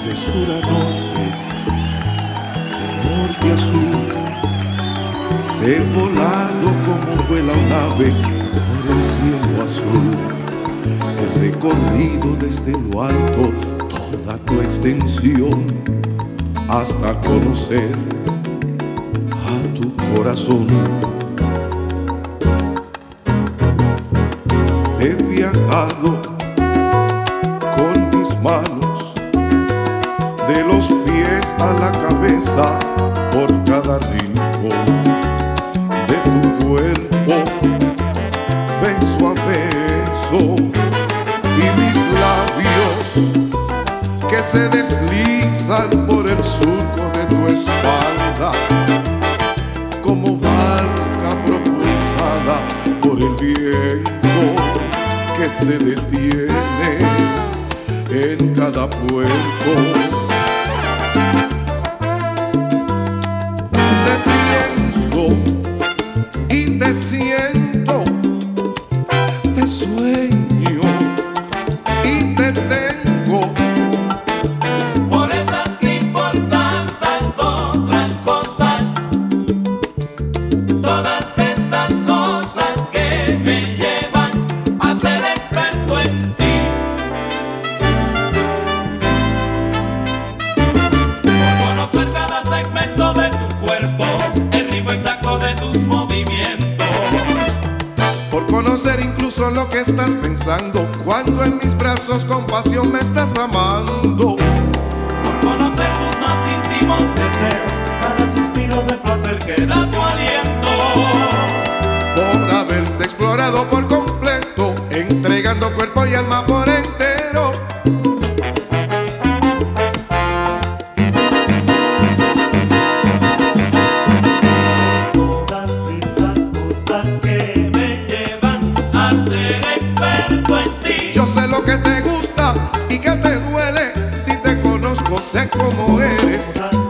de sur a norte, de norte a sur. He volado como vuela un ave por el cielo azul. He recorrido desde lo alto toda tu extensión hasta conocer a tu corazón. He viajado con mis manos de los pies a la cabeza por cada rincón de tu cuerpo, beso a beso, y mis labios que se deslizan por el surco de tu espalda como barca propulsada por el viento que se detiene en cada puerto. Y te siento, te sueño y te tengo. Por estas y por tantas otras cosas, todas esas cosas que me llevan a ser experto en ti. Por conocer cada segmento de tu cuerpo, el ritmo exacto de tus movimientos. Por conocer incluso lo que estás pensando cuando en mis brazos con pasión me estás amando. Por conocer tus más íntimos deseos, cada suspiro de placer que da tu aliento. Por haberte explorado por completo, entregando cuerpo y alma por entero. Todas esas cosas que me llevan a ser experto en ti. Yo sé lo que te gusta y que te duele. Si te conozco, sé cómo eres.